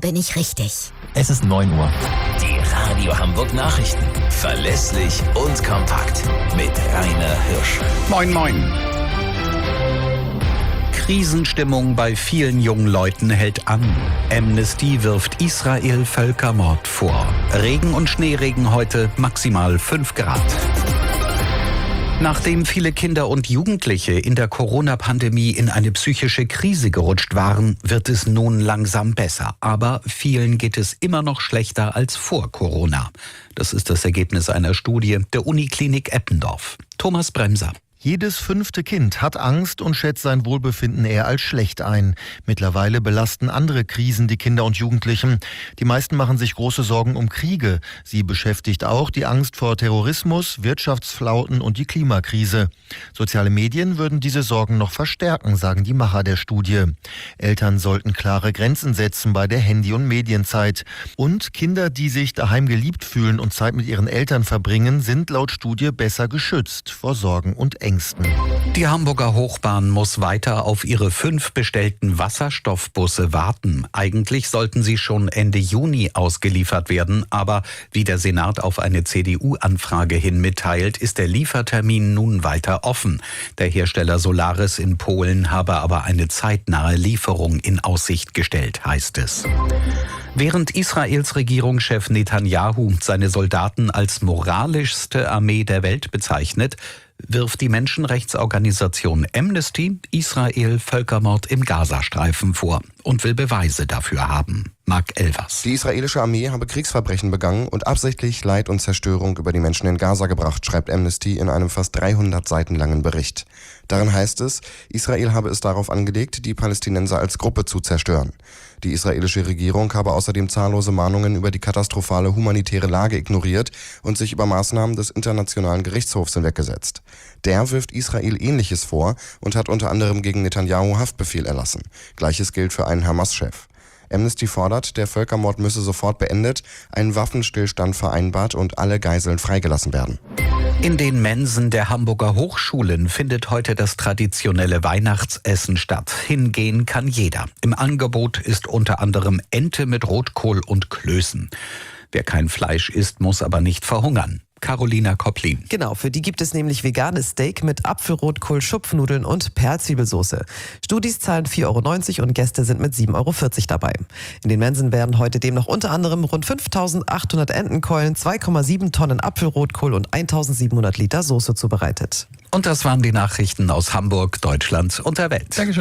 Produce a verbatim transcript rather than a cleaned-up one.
bin ich richtig. Es ist neun Uhr. Die Radio Hamburg Nachrichten. Verlässlich und kompakt. Mit Rainer Hirsch. Moin, moin. Krisenstimmung bei vielen jungen Leuten hält an. Amnesty wirft Israel Völkermord vor. Regen und Schneeregen heute maximal fünf Grad. Nachdem viele Kinder und Jugendliche in der Corona-Pandemie in eine psychische Krise gerutscht waren, wird es nun langsam besser. Aber vielen geht es immer noch schlechter als vor Corona. Das ist das Ergebnis einer Studie der Uniklinik Eppendorf. Thomas Bremser. Jedes fünfte Kind hat Angst und schätzt sein Wohlbefinden eher als schlecht ein. Mittlerweile belasten andere Krisen die Kinder und Jugendlichen. Die meisten machen sich große Sorgen um Kriege. Sie beschäftigt auch die Angst vor Terrorismus, Wirtschaftsflauten und die Klimakrise. Soziale Medien würden diese Sorgen noch verstärken, sagen die Macher der Studie. Eltern sollten klare Grenzen setzen bei der Handy- und Medienzeit. Und Kinder, die sich daheim geliebt fühlen und Zeit mit ihren Eltern verbringen, sind laut Studie besser geschützt vor Sorgen und Ängsten. Die Hamburger Hochbahn muss weiter auf ihre fünf bestellten Wasserstoffbusse warten. Eigentlich sollten sie schon Ende Juni ausgeliefert werden, aber wie der Senat auf eine C D U-Anfrage hin mitteilt, ist der Liefertermin nun weiter offen. Der Hersteller Solaris in Polen habe aber eine zeitnahe Lieferung in Aussicht gestellt, heißt es. Während Israels Regierungschef Netanyahu seine Soldaten als moralischste Armee der Welt bezeichnet, wirft die Menschenrechtsorganisation Amnesty Israel Völkermord im Gazastreifen vor und will Beweise dafür haben. Mark Elvers. Die israelische Armee habe Kriegsverbrechen begangen und absichtlich Leid und Zerstörung über die Menschen in Gaza gebracht, schreibt Amnesty in einem fast dreihundert Seiten langen Bericht. Darin heißt es, Israel habe es darauf angelegt, die Palästinenser als Gruppe zu zerstören. Die israelische Regierung habe außerdem zahllose Mahnungen über die katastrophale humanitäre Lage ignoriert und sich über Maßnahmen des Internationalen Gerichtshofs hinweggesetzt. Der wirft Israel Ähnliches vor und hat unter anderem gegen Netanyahu Haftbefehl erlassen. Gleiches gilt für einen Hamas-Chef. Amnesty fordert, der Völkermord müsse sofort beendet, ein Waffenstillstand vereinbart und alle Geiseln freigelassen werden. In den Mensen der Hamburger Hochschulen findet heute das traditionelle Weihnachtsessen statt. Hingehen kann jeder. Im Angebot ist unter anderem Ente mit Rotkohl und Klößen. Wer kein Fleisch isst, muss aber nicht verhungern. Carolina Kopplin. Genau, für die gibt es nämlich veganes Steak mit Apfelrotkohl, Schupfnudeln und Perlzwiebelsoße. Studis zahlen vier Euro neunzig und Gäste sind mit sieben Euro vierzig dabei. In den Mensen werden heute demnach unter anderem rund fünftausendachthundert Entenkeulen, zwei Komma sieben Tonnen Apfelrotkohl und eintausendsiebenhundert Liter Soße zubereitet. Und das waren die Nachrichten aus Hamburg, Deutschland und der Welt. Dankeschön.